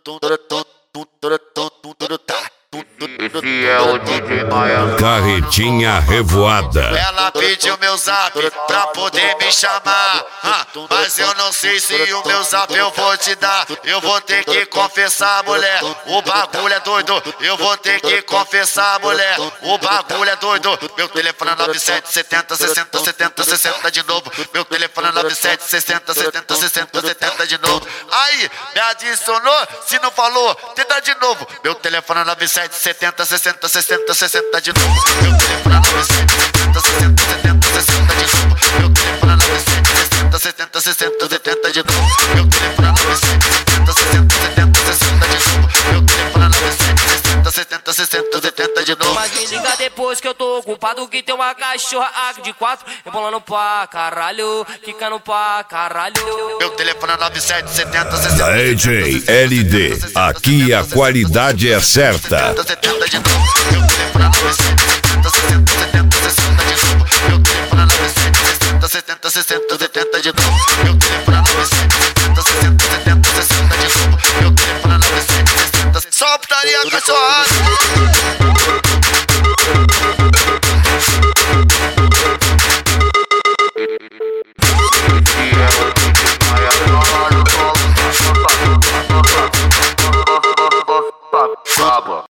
Esse é o DJ Maia. Carretinha Revoada. Ela pediu meu zap pra poder me chamar, mas eu não sei se o meu zap eu vou te dar. Eu vou ter que confessar, mulher, o bagulho é doido. Eu vou ter que confessar, mulher, o bagulho é doido. Meu telefone é 9770 60 70 60 de novo. Meu telefone é 9760 70 60 70 de novo. Aí, me adicionou, se não falou, tenta de novo. Meu telefone é 9770 60 60 60 de novo. Meu telefone é 9770 60 70 60 de novo. Meu telefone é 9760 70 60 70 de novo. Meu telefone é 9770 60 70 60 de novo. Meu telefone é 9760 70 60 70 de novo. Mas me liga depois que eu tô ocupado, que tem uma cachorra de 4 rebolando pra caralho, quicando pra caralho. Meu telefone é 9770 60 DJ LD, aqui a qualidade é certa. 70 de novo. Meu telefone é 9770 60 70 60 de novo. Meu telefone é 9760 70 60 70 de novo. Meu telefone é 9770 60 70 60 de novo. Meu telefone é 9760. Só putaria cachorrada.